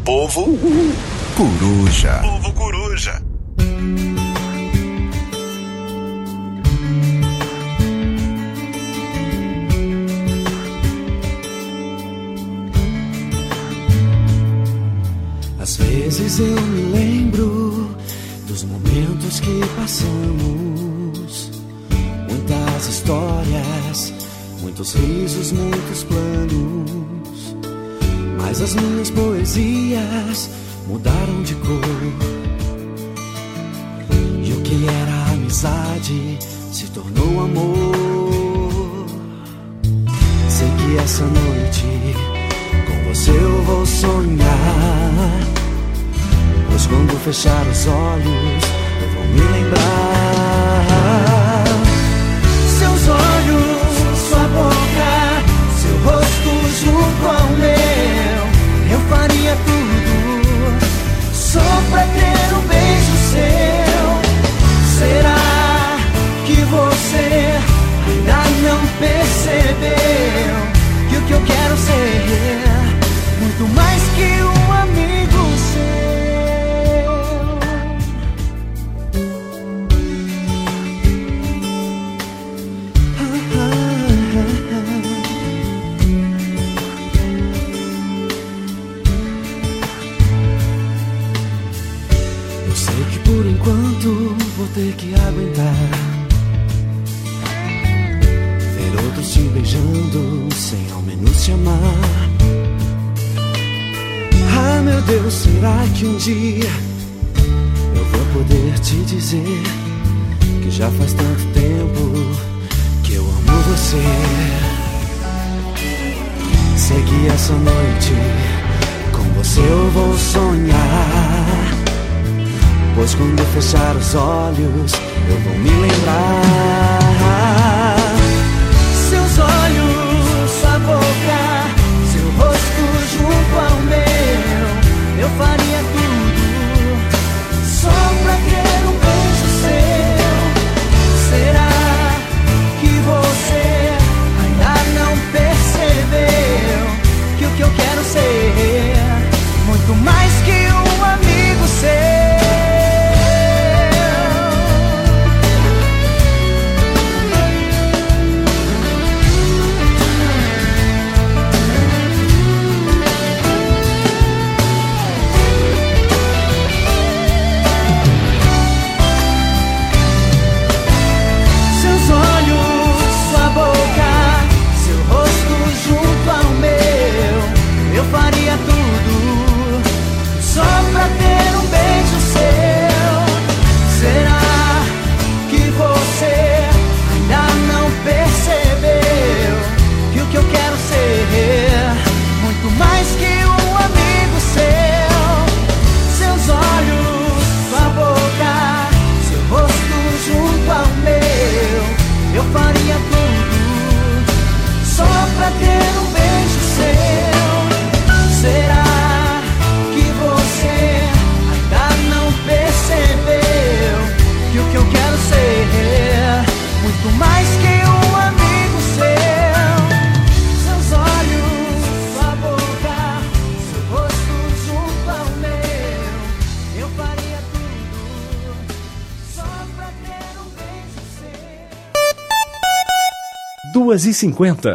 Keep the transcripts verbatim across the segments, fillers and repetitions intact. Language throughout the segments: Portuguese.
Povo Coruja. Povo Coruja. Às vezes eu me lembro dos momentos que passamos, muitas histórias, muitos risos, muitos planos, mas as minhas poesias mudaram de cor, e o que era amizade se tornou amor. Sei que essa noite com você eu vou sonhar, pois quando fechar os olhos eu vou me lembrar. Seus olhos, sua boca, seu rosto junto ao meu, eu faria tudo só pra ter um beijo seu. Será que você ainda não percebeu que o que eu quero ser muito mais que um amigo vou ter que aguentar ver outros te beijando sem ao menos te amar. Ah, meu Deus, será que um dia eu vou poder te dizer que já faz tanto tempo que eu amo você? Sei que essa noite com você eu vou sonhar, pois quando eu fechar os olhos eu vou me lembrar. Seus olhos, sua boca, seu rosto junto ao meu, eu faria tudo só pra ter um beijo seu. Será que você ainda não percebeu que o que eu quero ser muito mais que um amigo seu? Eu faria tudo só pra ter um beijo seu. Será que você ainda não percebeu que o que eu quero ser muito mais que um amigo seu? Seus olhos, sua boca, seu rosto junto ao meu, eu faria tudo só pra ter um beijo seu. Será que você ainda não percebeu que o que eu quero ser muito mais que um amigo seu? Seus olhos, sua boca, seu rosto junto ao meu, eu faria tudo só pra ter um beijo seu. duas e cinquenta.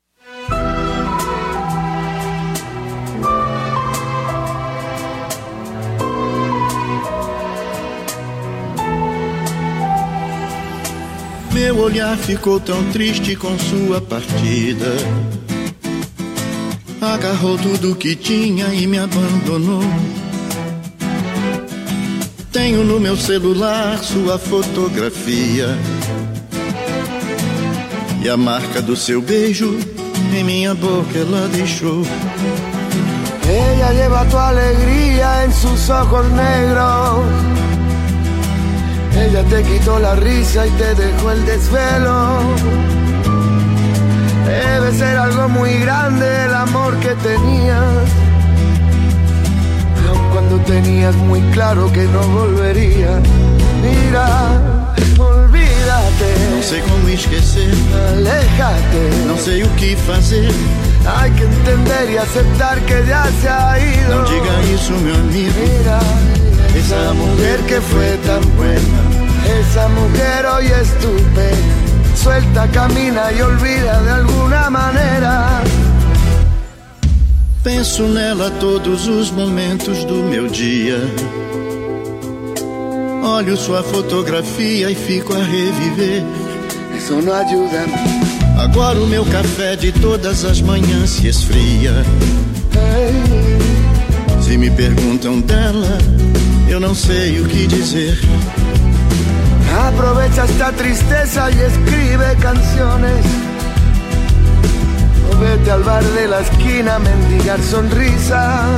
Meu olhar ficou tão triste com sua partida. Agarrou tudo que tinha e me abandonou. Tenho no meu celular sua fotografia e a marca do seu beijo em minha boca ela deixou. Ella lleva tu alegría en sus ojos negros. Ella te quitó la risa y te dejó el desvelo. Debe ser algo muy grande el amor que tenías, aun cuando tenías muy claro que no volvería. Mira, olvídate. Não sei como esquecer. Aléjate. Não sei o que fazer. Hay que entender y aceptar que ya se ha ido. Não diga isso, meu amigo. Mira, esa mujer que fue tan buena, esa mujer hoy es tu pena. Suelta, camina y olvida de alguna maneira. Penso nela todos os momentos do meu dia. Olho sua fotografia e fico a reviver. Eso no ayuda. Agora o meu café de todas as manhãs se esfria. Hey. Se me perguntam dela, eu não sei o que dizer. Aprovecha esta tristeza y escribe canciones. O vete al bar de la esquina a mendigar sonrisas.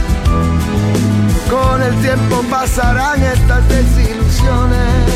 Con el tiempo pasarán estas desilusiones.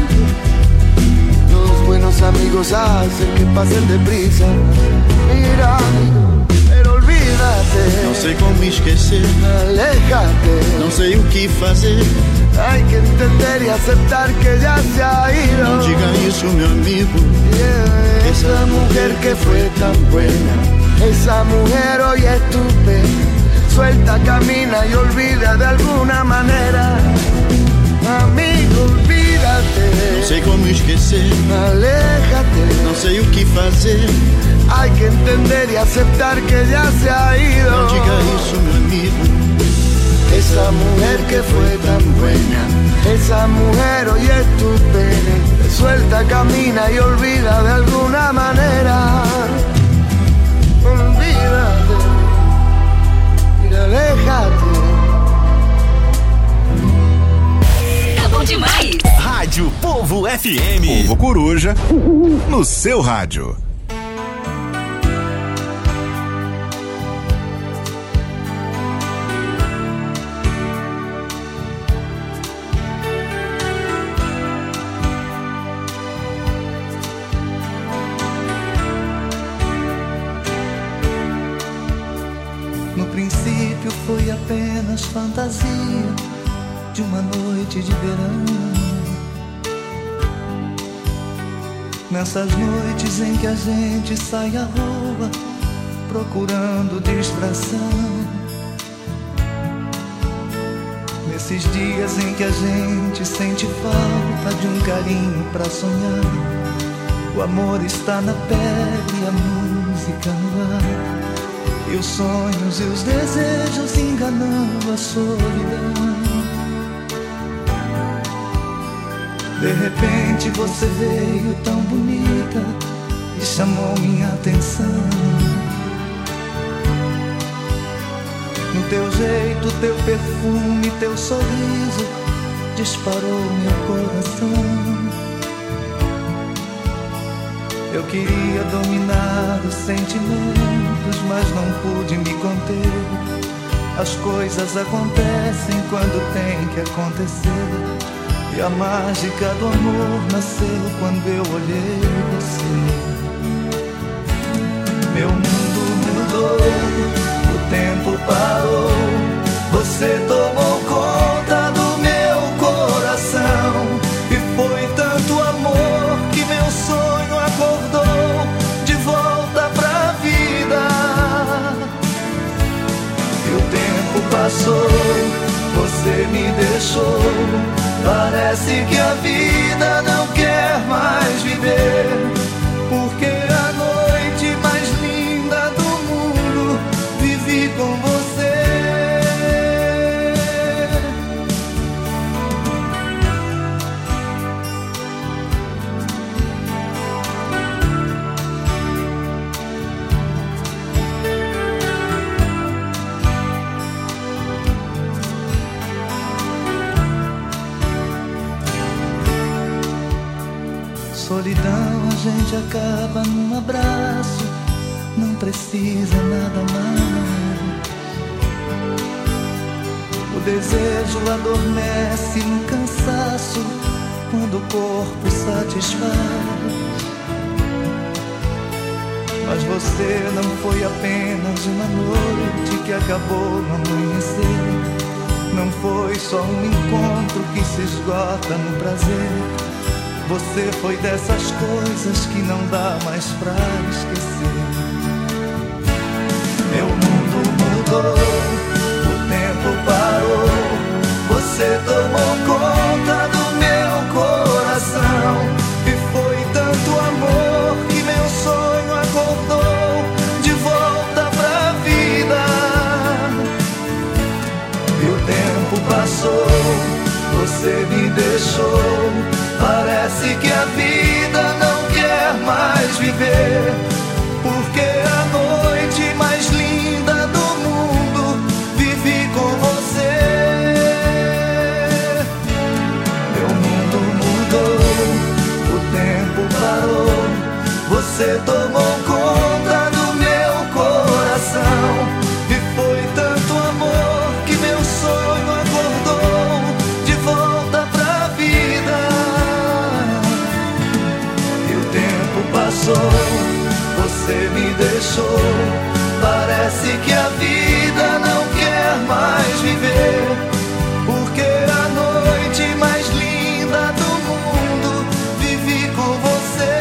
Los buenos amigos hacen que pasen deprisa. Mira, pero olvídate. Não sei como esquecer. Aléjate. Não sei o que fazer. Hay que entender y aceptar que ya se ha ido. Não diga isso, meu amigo. Yeah, esa mujer que fue tan buena, esa mujer hoy es tu pena. Suelta, camina y olvida de alguna manera. Amigo, olvídate. Não sei como esquecer. Aléjate. Não sei o que fazer. Hay que entender y aceptar que ya se ha ido. Não diga isso, meu amigo. Esa mujer que fue tan buena, esa mujer hoy es tu pena. Suelta, camina y olvida de alguna manera. Olvídate y aléjate. Tá bom demais. Rádio Povo F M. Povo Coruja, no seu rádio. Foi apenas fantasia de uma noite de verão. Nessas noites em que a gente sai à rua procurando distração. Nesses dias em que a gente sente falta de um carinho pra sonhar. O amor está na pele e a música no ar. E os sonhos e os desejos enganando a solidão. De repente você veio tão bonita e chamou minha atenção. No teu jeito, teu perfume, teu sorriso disparou meu coração. Eu queria dominar os sentimentos, mas não pude me conter. As coisas acontecem quando tem que acontecer. E a mágica do amor nasceu quando eu olhei você. Meu mundo mudou, o tempo parou. Você tomou conta do meu coração. E foi tanto amor que meu sonho acordou de volta pra vida. E o tempo passou, você me deixou. Parece que a vida não quer mais viver. Porque a noite mais linda do mundo vivi com você. Solidão a gente acaba num abraço, não precisa nada mais. O desejo adormece no cansaço, quando o corpo satisfaz. Mas você não foi apenas uma noite que acabou no amanhecer. Não foi só um encontro que se esgota no prazer. Você foi dessas coisas que não dá mais pra esquecer. Meu mundo mudou, o tempo parou. você me deixou. Parece que a vida não quer mais viver, porque a noite mais linda do mundo vivi com você. Meu mundo mudou, o tempo parou, você tomou conta do meu coração. E foi tanto amor que meu sonho acordou de volta pra vida. E o tempo passou, você me deixou. Parece que a vida não quer mais viver, porque a noite mais linda do mundo vivi com você.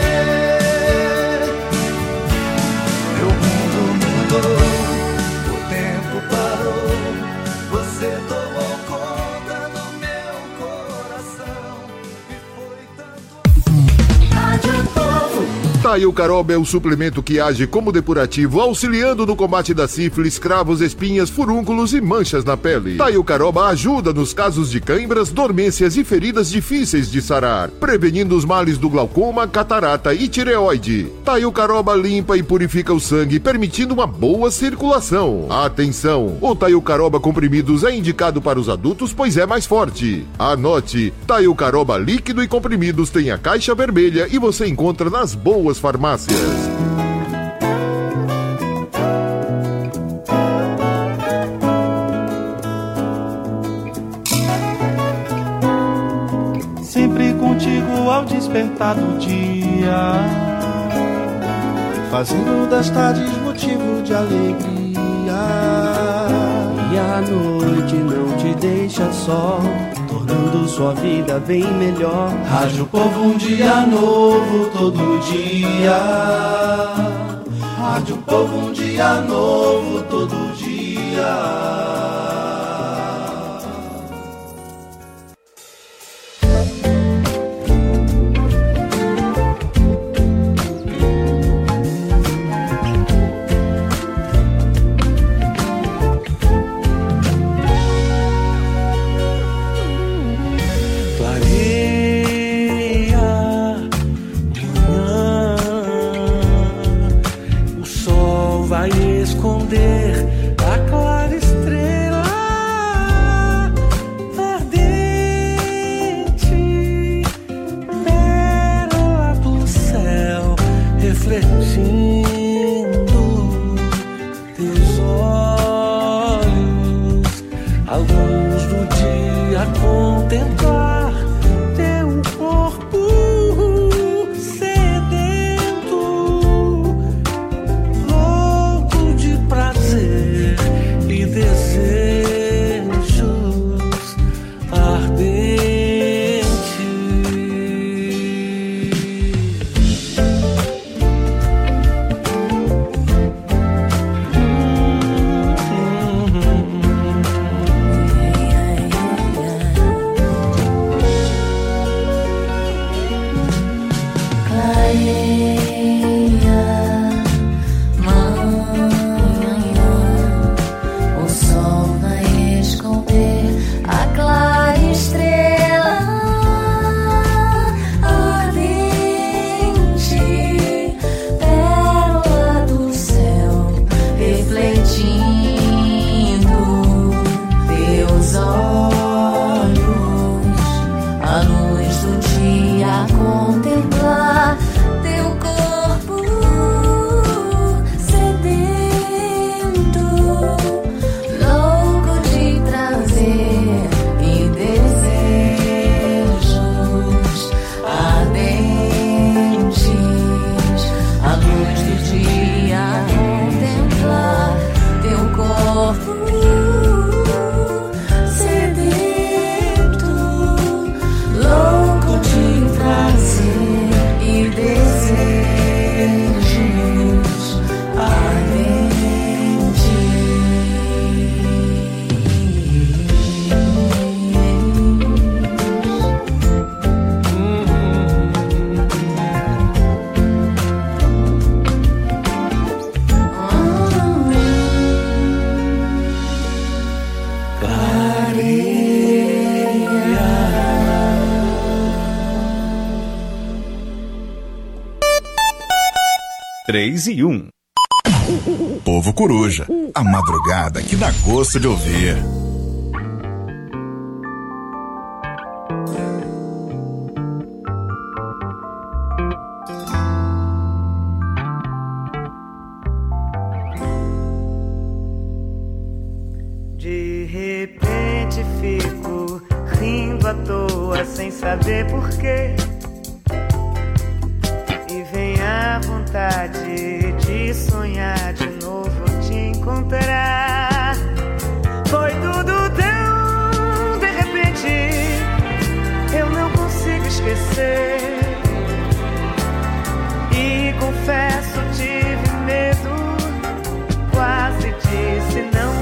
Meu mundo mudou, o tempo parou, você tomou conta do meu coração. E foi tanto Rádio Povo. Taiucaroba é o suplemento que age como depurativo, auxiliando no combate da sífilis, cravos, espinhas, furúnculos e manchas na pele. Taiucaroba ajuda nos casos de cãibras, dormências e feridas difíceis de sarar, prevenindo os males do glaucoma, catarata e tireoide. Taiucaroba limpa e purifica o sangue, permitindo uma boa circulação. Atenção! O Taiucaroba comprimidos é indicado para os adultos, pois é mais forte. Anote: Taiucaroba líquido e comprimidos tem a caixa vermelha e você encontra nas boas farmácias. Sempre contigo ao despertar do dia, fazendo das tardes motivo de alegria. E a noite não te deixa só, tornando sua vida bem melhor. Rádio Povo, um dia novo todo dia. Rádio Povo, um dia novo todo dia. três e um. Povo Coruja, a madrugada que dá gosto de ouvir. De repente fico rindo à toa sem saber porquê. E vem a vontade de sonhar de novo te encontrar. Foi tudo tão de repente, eu não consigo esquecer. E confesso, tive medo, quase disse não.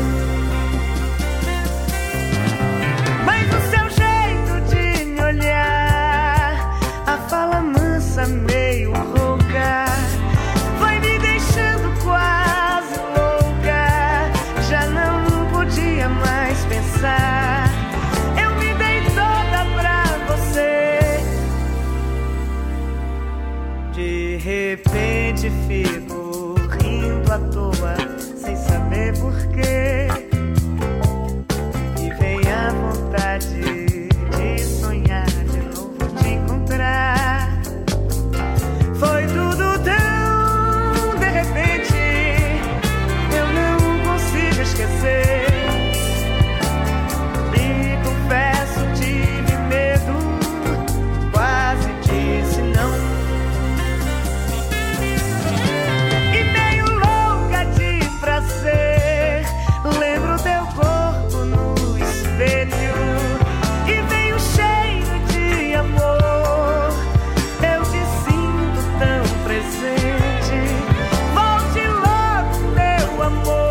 Mas o seu jeito de me olhar, a fala mansa meio rouca, vai me deixando quase louca. Já não podia mais pensar, eu me dei toda pra você. De repente fico rindo à toa, sem saber porquê. E vem a vontade de sonhar de novo te encontrar. Foi tudo tão de repente, eu não consigo esquecer. E confesso, tive medo, quase disse não. E meio louca de prazer, lembro teu corpo no espelho. E veio cheio de amor, eu te sinto tão presente. Volte logo, meu amor.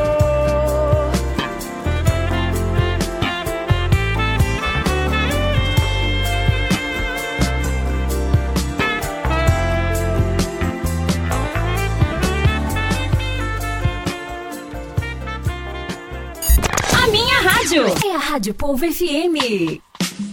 A minha rádio é a Rádio Povo F M.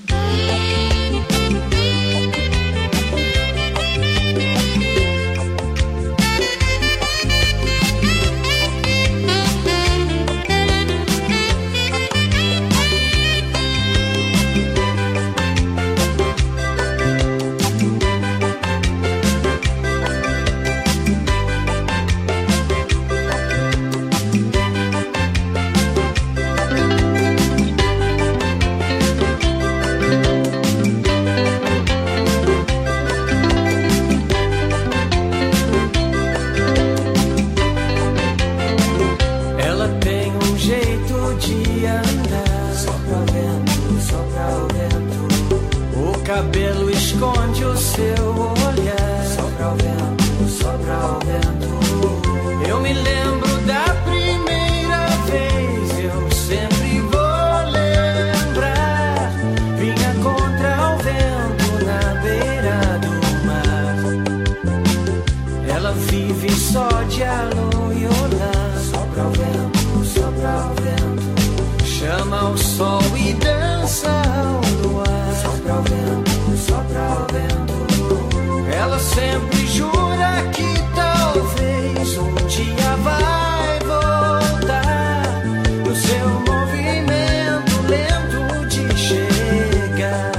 Ela tem um jeito de andar, sopra o vento, sopra o vento. O cabelo esconde o seu olhar, sopra o vento, sopra o vento. Eu me lembro da primeira vez, eu sempre vou lembrar. Vinha contra o vento na beira do mar. Ela vive só de alô e olhar. Sopra o vento, sopra o vento. Chama o sol e dança ao luar. Sopra o vento, sopra o vento. Ela sempre jura que talvez um dia vai voltar. O seu movimento lento de chegar.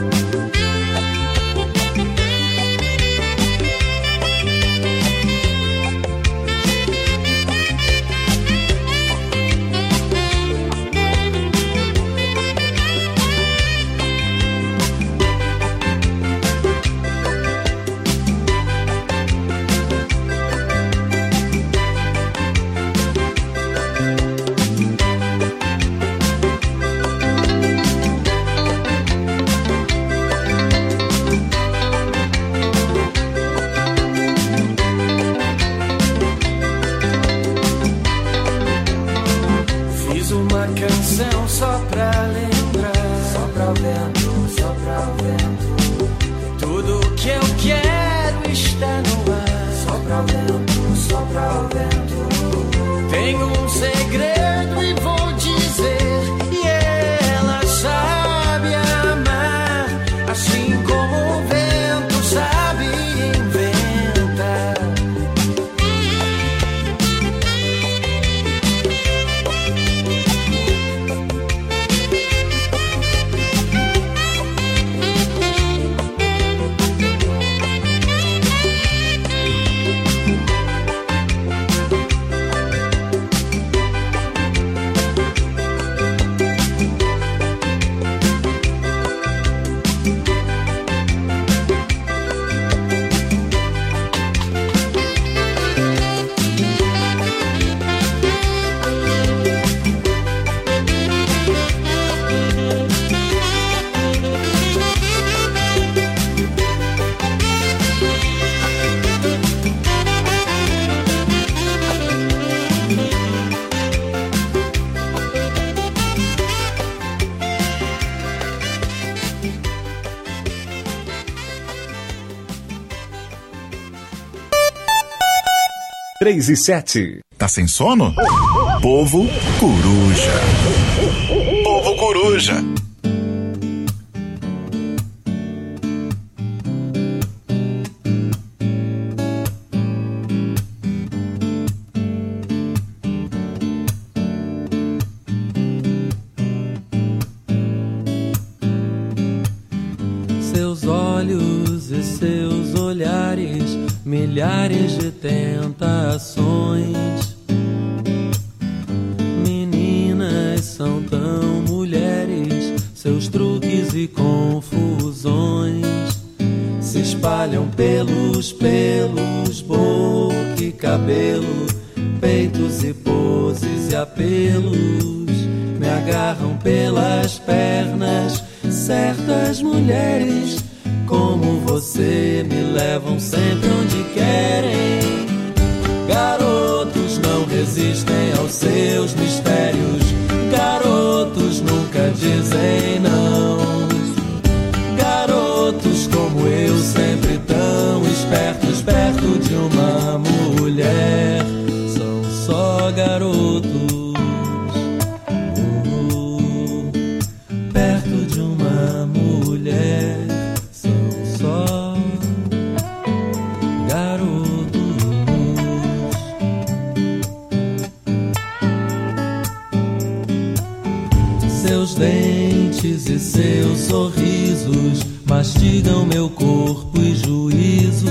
Fiz uma canção só pra lembrar. Sopra o vento, sopra o vento. Tudo que eu quero está no ar. Sopra o vento, sopra o vento. Tenho um segredo e vou dizer. E ela sabe amar, assim como o vento sabe inventar. três e sete. Tá sem sono? Povo Coruja. Povo Coruja. Seus olhos e seus olhares, milhares de tentações. Meninas são tão mulheres, seus truques e confusões se espalham pelos pelos, boca e cabelo, peitos e poses e apelos. Me agarram pelas pernas, certas mulheres como você me levam sempre onde querem. Garotos não resistem aos seus mistérios, garotos nunca dizem não. Garotos como eu, sempre tão espertos, perto de uma mulher, são só garotos. Uh, perto de uma mulher, são só garotos. Seus dentes e seus sorrisos mastigam meu corpo e juízo,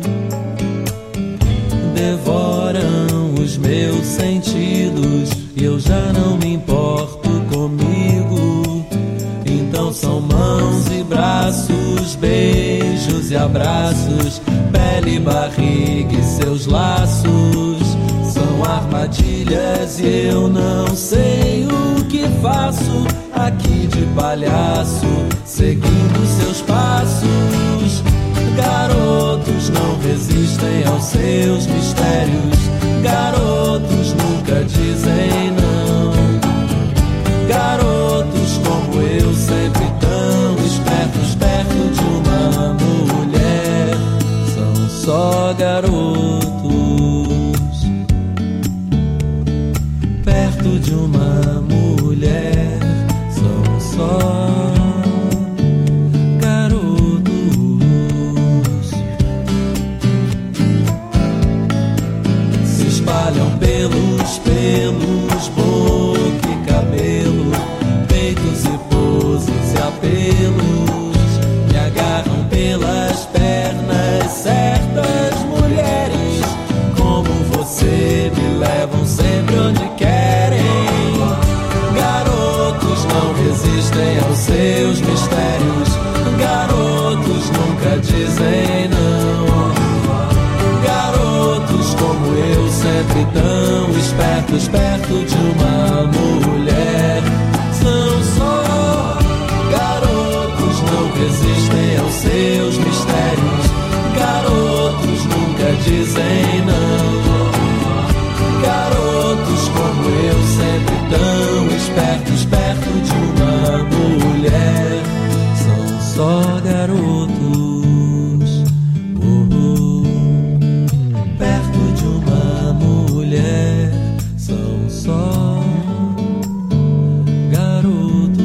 devoram os meus sentidos e eu já não me importo comigo. Então são mãos e braços, beijos e abraços, pele e barriga e seus laços. São armadilhas e eu não sei o que faço aqui de palhaço, seguindo seus passos. Garotos não resistem aos seus mistérios, garotos nunca dizem não. Garotos como eu, sempre tão espertos, perto de uma mulher, são só garotos. Perto de uma mulher, são só garotos. Se espalham pelos pelos, boca e cabelo, peitos e poses e apelos. Me agarram pelas pernas, certas mulheres como você me levam sempre onde querem. Garotos não resistem aos seus mistérios, garotos nunca dizem não. Garotos como eu, sempre tão espertos, perto de uma mulher, são só garotos, não resistem aos seus mistérios, garotos nunca dizem não. Garotos como eu, sempre tão espertos, perto de uma mulher, são só garotos. Oh, oh. Perto de uma mulher, são só garotos.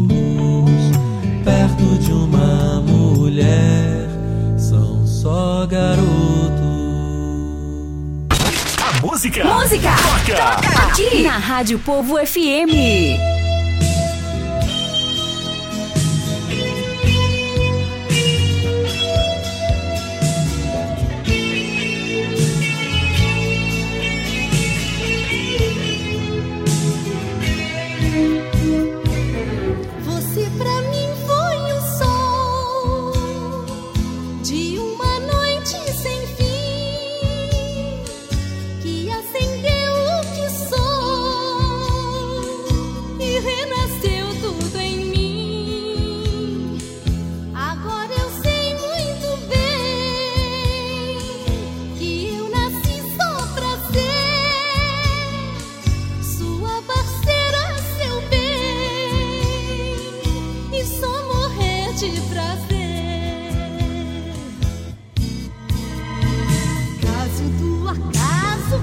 Perto de uma mulher, são só garotos. Música! Música! Toca! Toca! Aqui na Rádio Povo F M. Você pra mim foi o sol de uma noite sem fim, que acendeu o que sou e renasceu tudo em mim. Agora eu sei muito bem que eu nasci só pra ser sua parceira, seu bem, e só morrer de prazer. Caso do acaso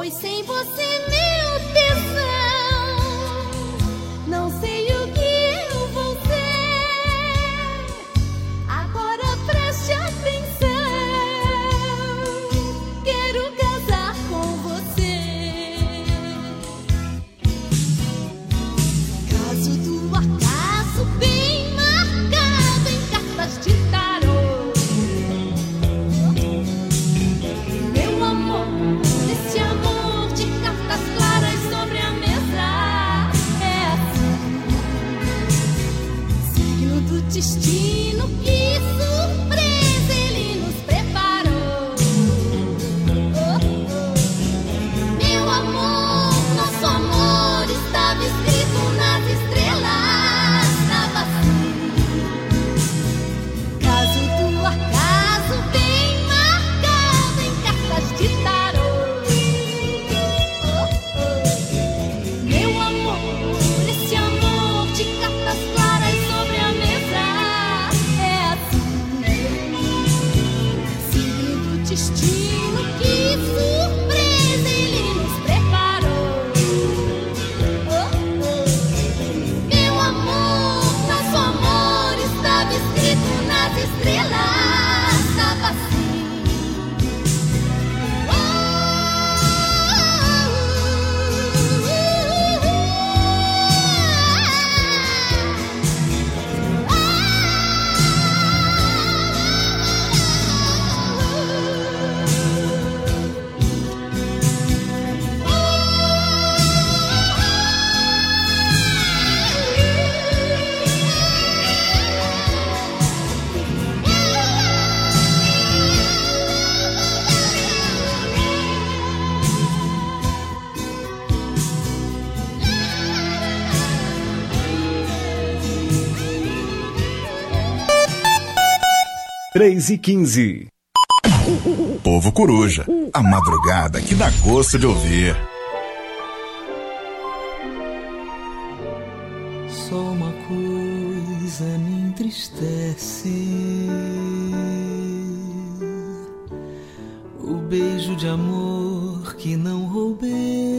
Pois sem você, meu tesão, não sei o que eu vou ser. Agora preste atenção, quero casar com você. Caso do acaso bem marcado em cartas de tarô. Meu amor, esse amor de cartas claras sobre a mesa é assim. Signo do destino, que surpresa ele nos preparou. Oh, oh. Meu amor, nosso amor estava escrito nas estrelas, estava assim. Caso do acaso bem marcado em cartas de tarô. Oh, oh. Meu amor, esse amor de cartas claras sobre a mesa é assim. Signo do destino, que surpresa ele nos preparou. Oh, oh. Meu amor, nosso amor estava escrito nas estrelas, estava assim. Oh, três e quinze. Povo Coruja, a madrugada que dá gosto de ouvir. Só uma coisa me entristece: o beijo de amor que não roubei,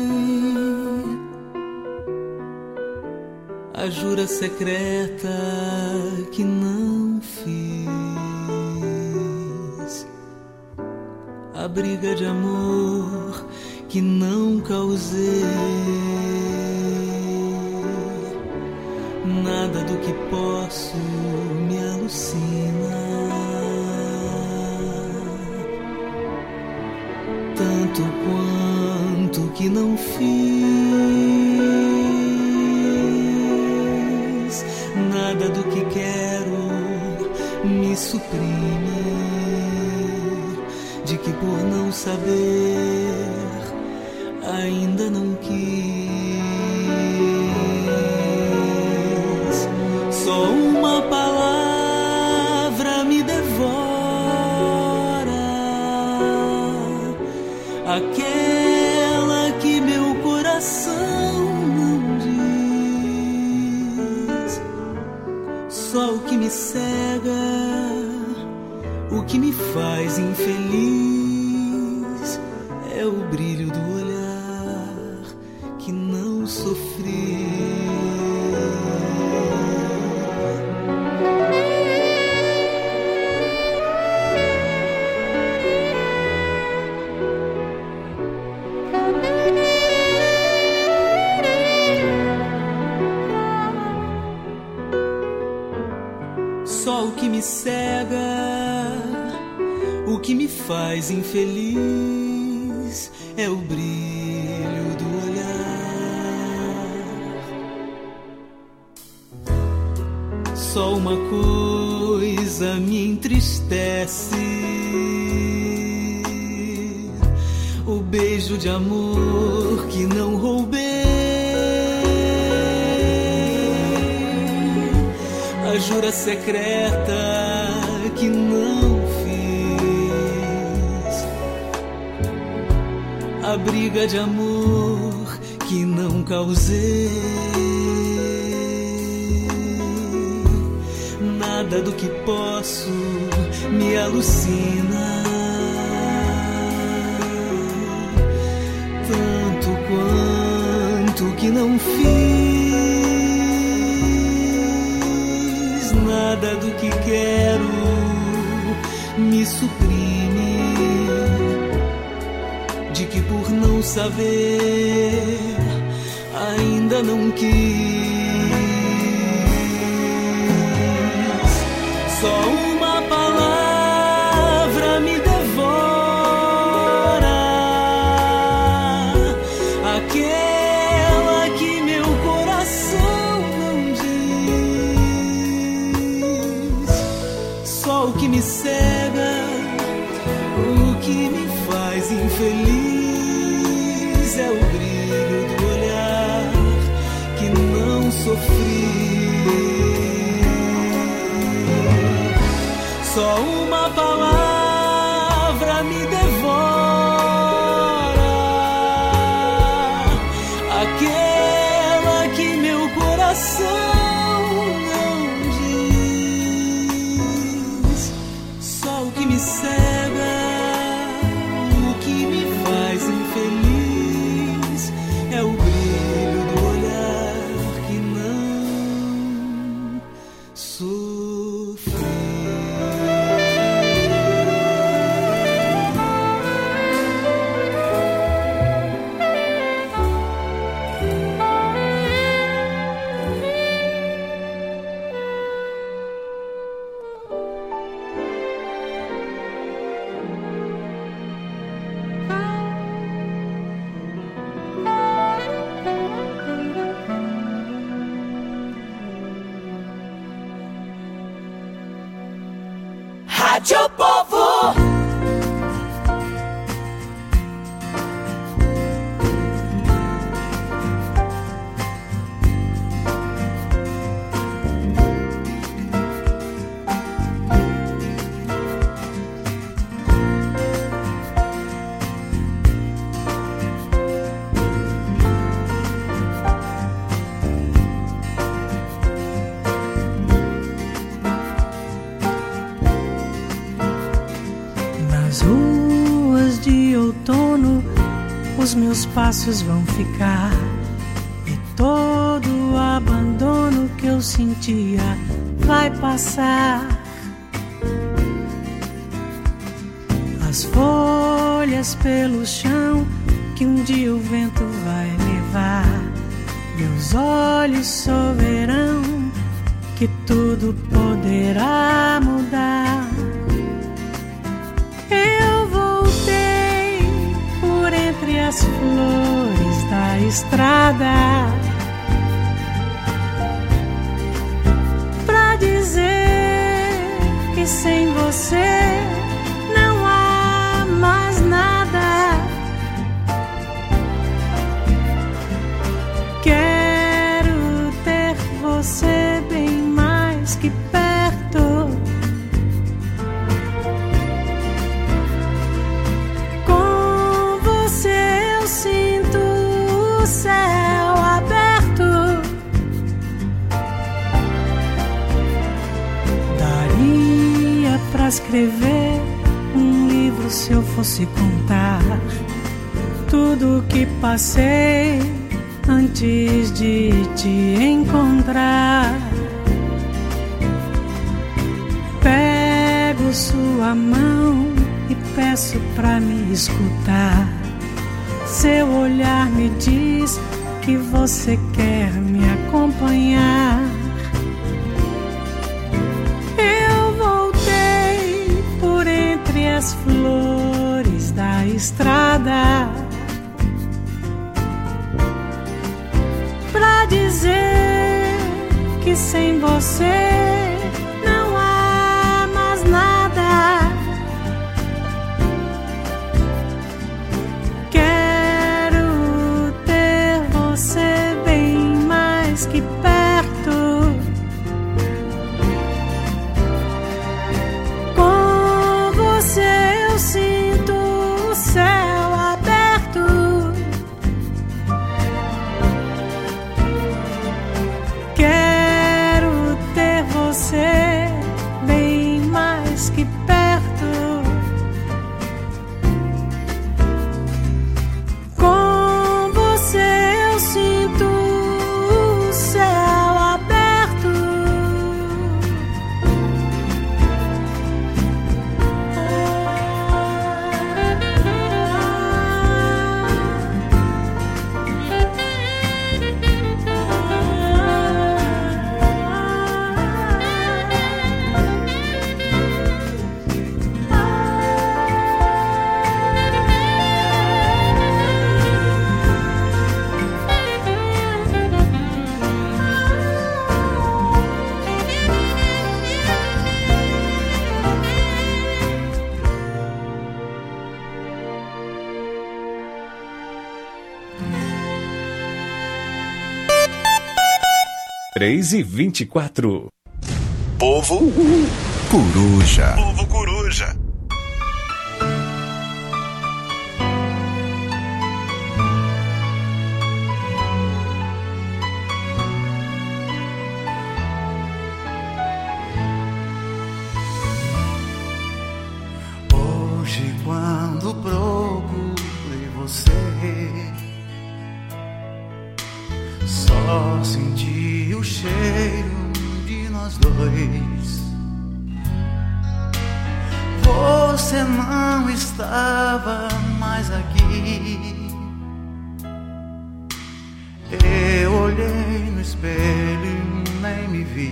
a jura secreta que não fiz, a briga de amor que não causei. Nada do que posso me alucina, tanto quanto que não fiz. Nada do que quero me suprime, de que por não saber ainda não quis. Só uma palavra me devora, aquela que meu coração não diz. Só o que me cega, o que me faz infeliz, é o brilho do olhar que não sofri. Só o que me cega, o que me faz infeliz, é o brilho do olhar. Só uma coisa me entristece: o beijo de amor que não roubei, a jura secreta que não fiz, a briga de amor que não causei. Nada do que posso me alucina, Quanto, quanto que não fiz, nada do que quero me suprime, de que por não saber ainda não quis. Só uma palavra me devora, aquela que meu coração não diz. Só o que me cega, o que me faz infeliz é o brilho do olhar que não sofri. Só uma palavra me devora, aquela que meu coração não diz. Só o que me cega, o que me faz infeliz é o brilho do olhar que não sofri. Rádio Povo. Nas ruas de outono os meus passos vão ficar, e todo o abandono que eu sentia vai passar. As folhas pelo chão que um dia o vento vai levar, meus olhos só verão que tudo poderá mudar. Eu voltei por entre as flores da estrada pra dizer que sem você não há mais nada. Quero ter você bem mais que perto. Com você eu sinto o céu aberto. Daria pra escrever um livro se eu fosse contar tudo o que passei antes de te encontrar. Pego sua mão e peço pra me escutar. Seu olhar me diz que você quer me acompanhar. Eu voltei por entre as flores da estrada pra dizer que sem você não há mais nada. Quero ter você bem mais que perto. Com você eu sinto o céu aberto. Quero ter você três e vinte e quatro. Povo Coruja. Povo Coruja. Hoje, quando procurei você, só senti o cheiro de nós dois. Você não estava mais aqui. Eu olhei no espelho e nem me vi.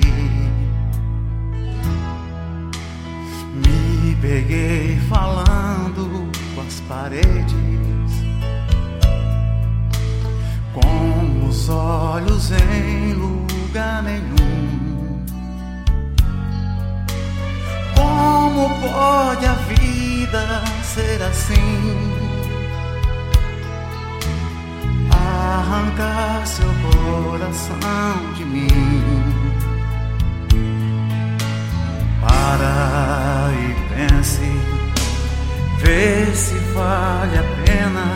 Me peguei falando com as paredes, com os olhos em lugar nenhum. Como pode a vida ser assim? Arrancar seu coração de mim. Para e pense, vê se vale a pena.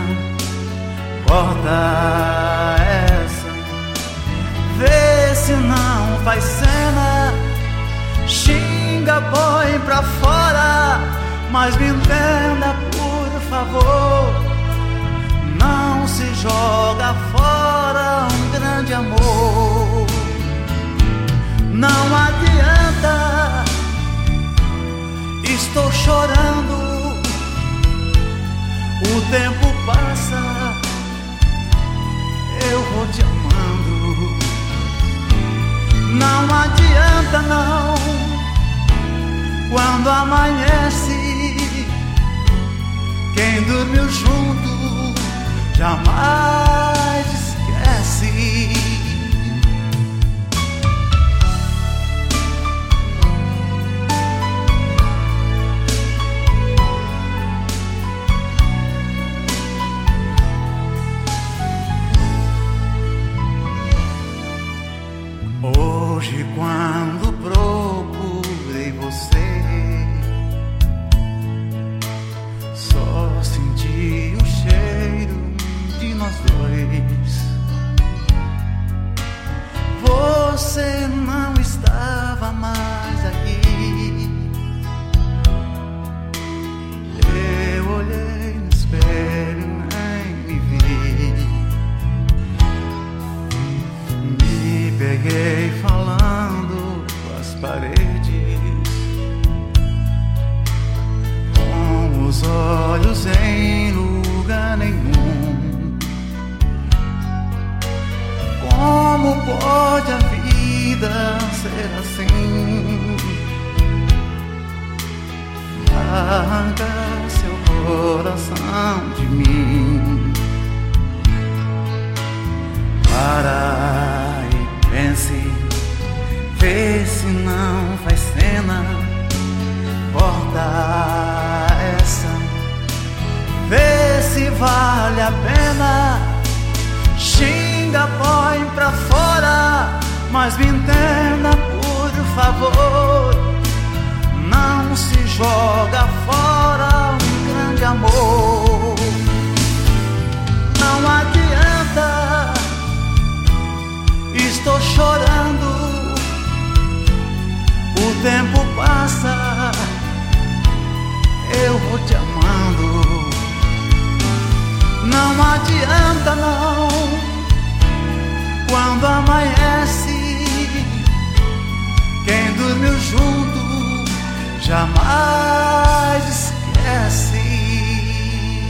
Corta essa, vê se não faz cena. Xinga, põe pra fora, mas me entenda por favor. Não se joga fora um grande amor. Não adianta, estou chorando. O tempo passa, eu vou te amando. Não adianta não, quando amanhece, quem dormiu junto jamais esquece. Hoje, quando procurei você, só senti o cheiro de nós dois. Você não estava mais aqui. Eu olhei no espelho e nem me vi. Me peguei falando com as paredes, com os olhos em lugar nenhum. Como pode a vida ser assim? Arranca seu coração de mim. Para e pense, vê se não faz cena. Corta essa, vê se vale a pena. Xinga, põe pra fora, mas me entenda por favor. Não se joga fora um grande amor. Não adianta, estou chorando. O tempo passa, eu vou te amando. Não adianta não, quando amanhece, quem dormiu junto jamais esquece.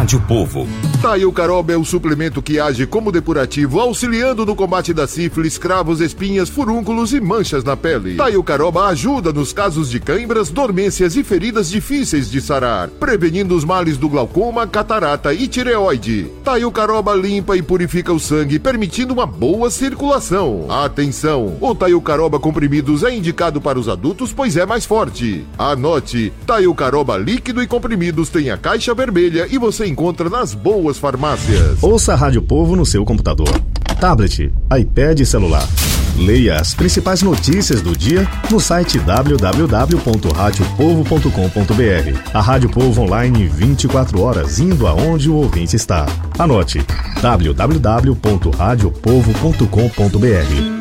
Rádio Povo. Taio Caroba é o suplemento que age como depurativo, auxiliando no combate da sífilis, cravos, espinhas, furúnculos e manchas na pele. Taio Caroba ajuda nos casos de cãibras, dormências e feridas difíceis de sarar, prevenindo os males do glaucoma, catarata e tireoide. Taio Caroba limpa e purifica o sangue, permitindo uma boa circulação. Atenção! O Taio Caroba comprimidos é indicado para os adultos, pois é mais forte. Anote: Taio Caroba líquido e comprimidos tem a caixa vermelha e você encontra nas boas farmácias. Ouça a Rádio Povo no seu computador, tablet, iPad e celular. Leia as principais notícias do dia no site w w w ponto rádio povo ponto com ponto b r. A Rádio Povo online vinte e quatro horas, indo aonde o ouvinte está. Anote: w w w ponto rádio povo ponto com ponto b r.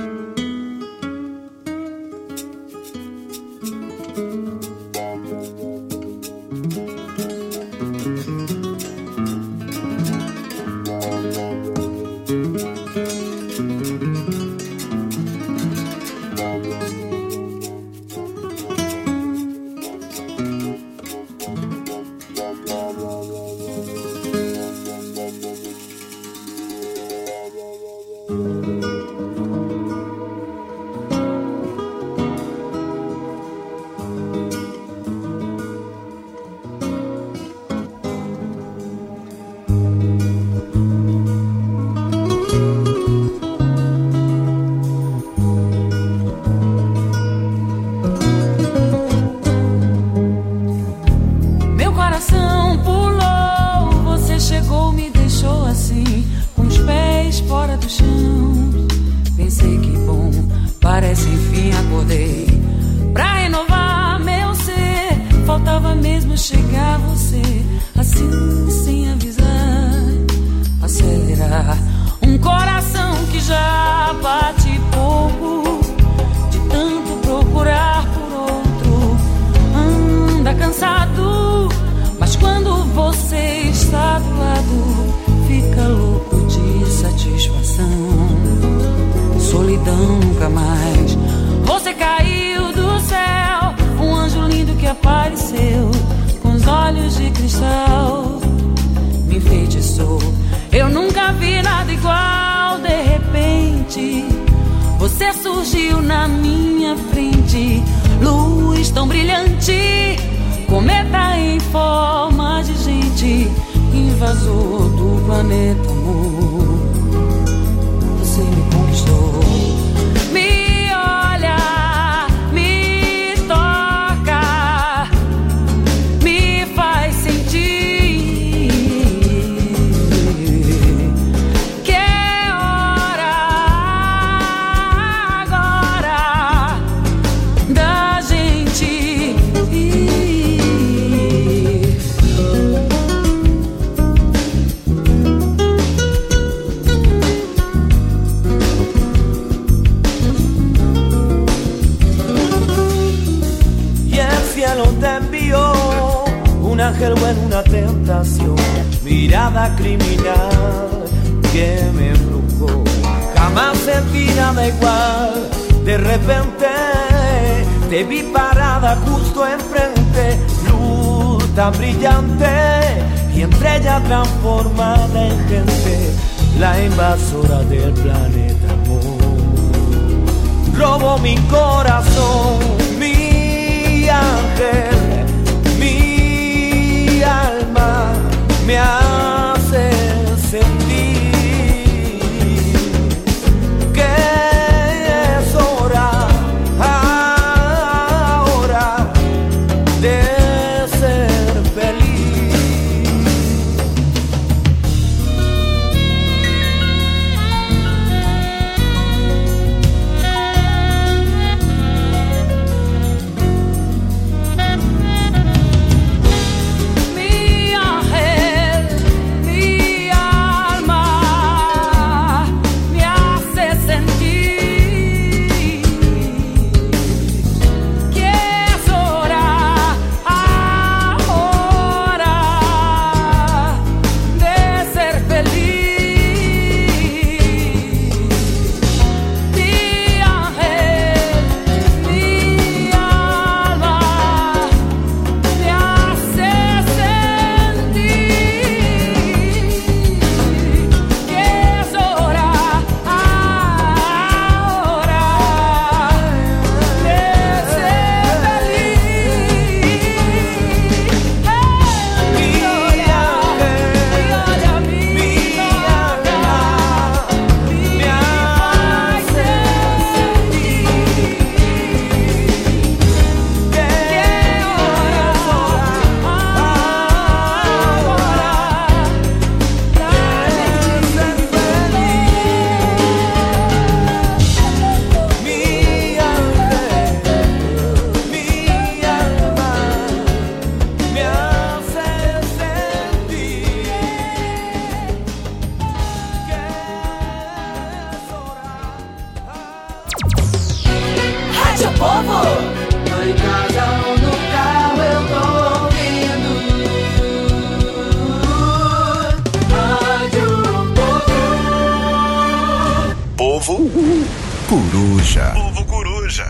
Coruja. Povo Coruja.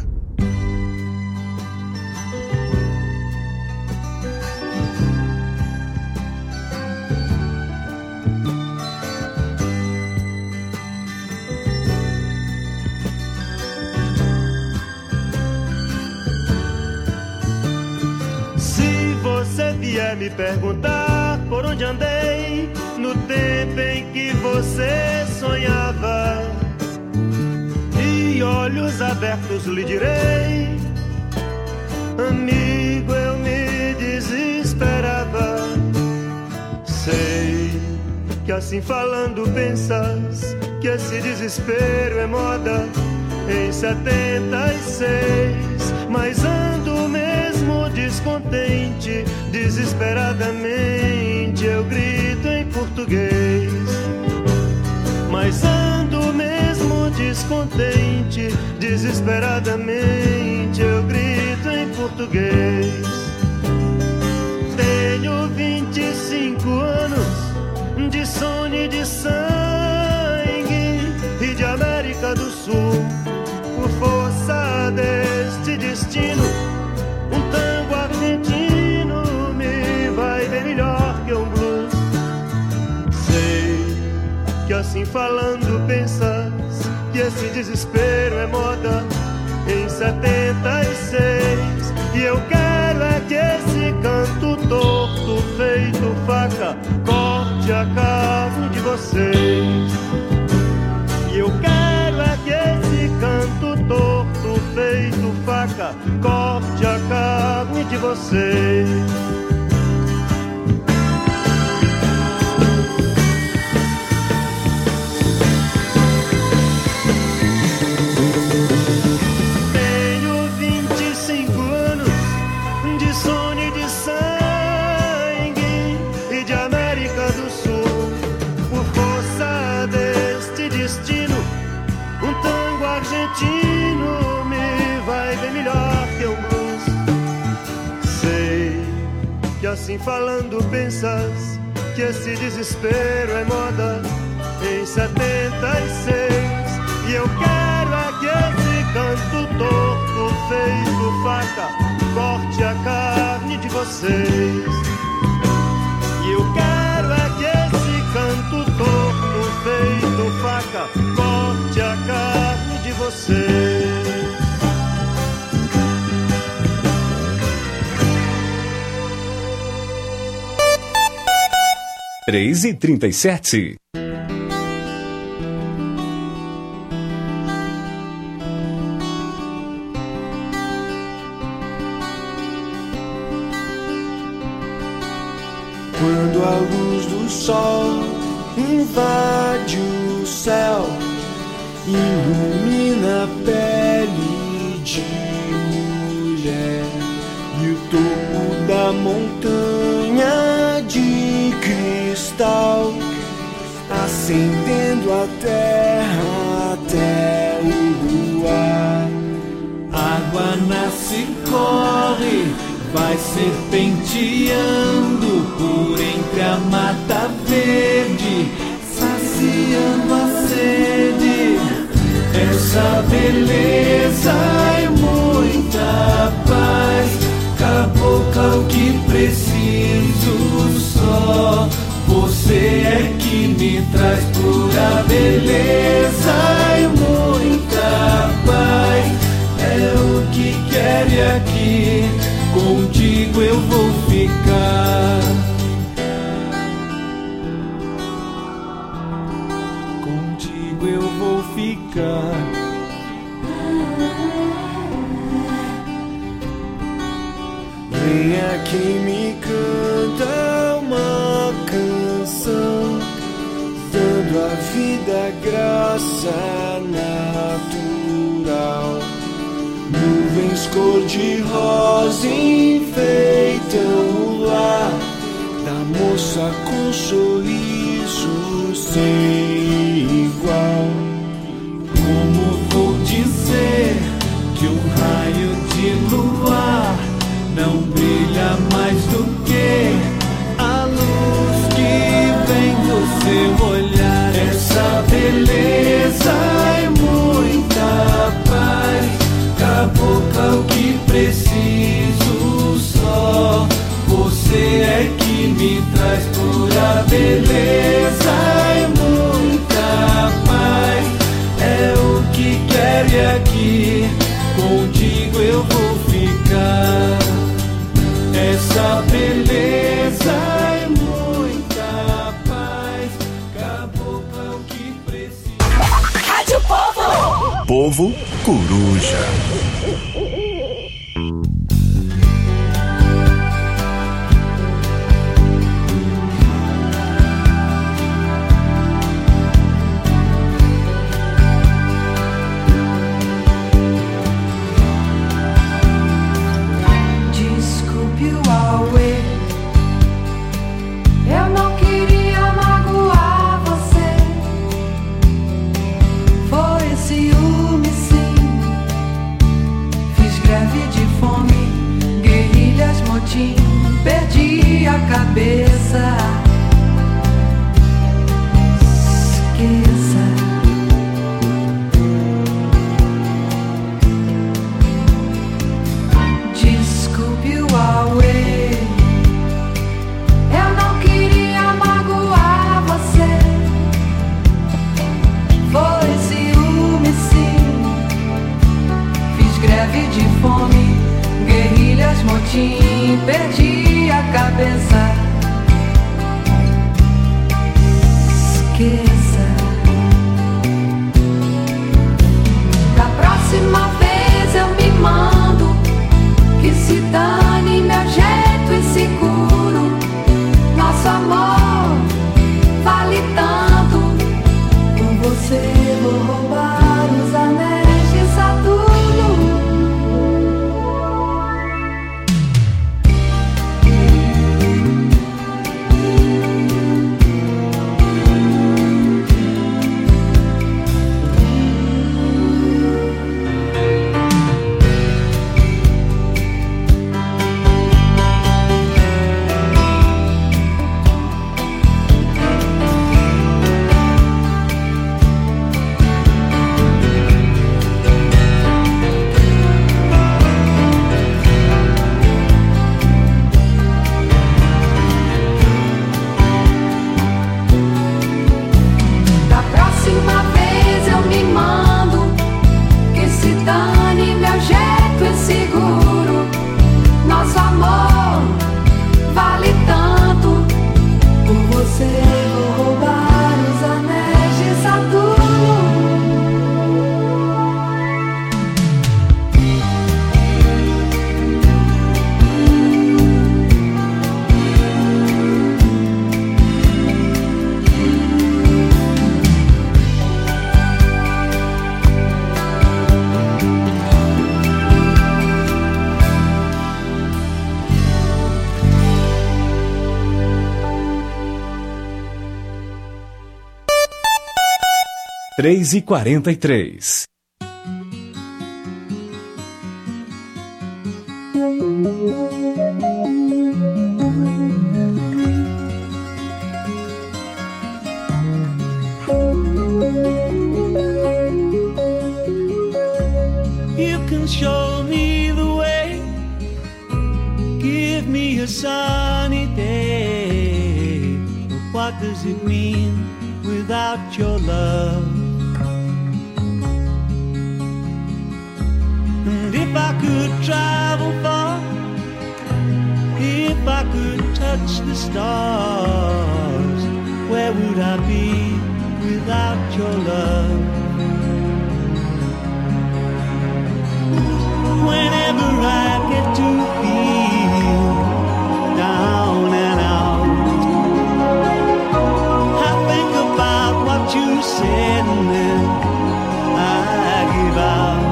Se você vier me perguntar por onde andei no tempo em que você sonhava, e olhos abertos lhe direi, amigo, eu me desesperava. Sei que assim falando pensas que esse desespero é moda em setenta e seis, mas ando mesmo descontente, desesperadamente eu grito em português. Mas ando mesmo descontente, desesperadamente eu grito em português. Tenho vinte e cinco anos de sono e de sangue e de América do Sul. Por força deste destino, um tango argentino me vai bem melhor que um blues. Sei que assim falando pensas que esse desespero é moda em setenta e seis, e eu quero é que esse canto torto feito faca corte a carne de vocês. E eu quero é que esse canto torto feito faca corte a carne de vocês. Tenho vinte e cinco anos de sono e de sangue e de América do Sul. Por força deste destino, um tango argentino me vai bem melhor que um blues. Sei que assim falando pensas que esse desespero é moda em setenta e seis, e eu quero é que esse canto torto feito faca corte a carne de vocês. E eu quero é que esse canto torto feito faca corte a carne de vocês. Três e trinta e sete. Quando a luz do sol invade o céu, ilumina a pele de mulher, e o topo da montanha de cristal, acendendo a terra até o luar. Água nasce e corre, vai serpenteando por entre a mata verde, saciando a sede. Essa beleza é muita paz, cabocla, o que preciso só você é que me traz pura beleza e muita paz. É o que quero e aqui contigo eu vou ficar. Contigo eu vou ficar. Vem aqui e me canta uma canção, dando à vida graça natural. Nuvens cor-de-rosa enfeitam o lar da moça com sorriso sem igual. Como vou dizer que o raio de luar não brilha mais do que a luz que vem do seu olhar? Essa beleza é muita preciso só. Você é que me traz pura beleza e muita paz. É o que quero e aqui contigo eu vou ficar. Essa beleza e muita paz, caboclo é o que precisa. Rádio Povo. Povo Coruja. Eu não queria magoar você. Foi ciúme, sim. Fiz greve de fome, guerrilhas, motim. Perdi a cabeça. Esqueça. Desculpe o Huawei. Eu não queria magoar você. Foi ciúme, sim. Fiz greve de fome, guerrilhas, motim. Perdi a cabeça. Esqueça. Da próxima vez eu me mando. Que se dane meu jeito inseguro. Nosso amor vale tanto. Com você vou roubar os anéis de Saturno. três e quarenta e três. You can show me the way, give me a sunny day. But what does it mean without your love? And if I could travel far, if I could touch the stars, where would I be without your love? Whenever I get to feel down and out, I think about what you said and then I give out.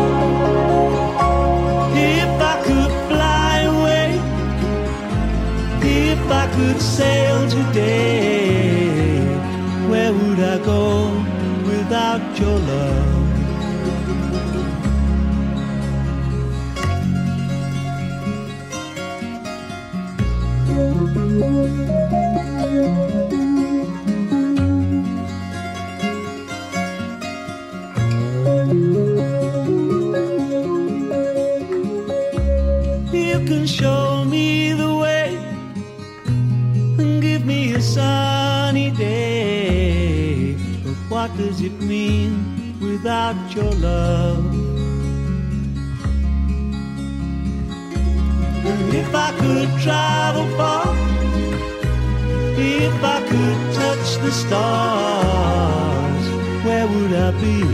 If I could fly away, if I could sail today, where would I go without your love? You can show me the way and give me a sunny day. But what does it mean without your love? And if I could travel far, if I could touch the stars, where would I be?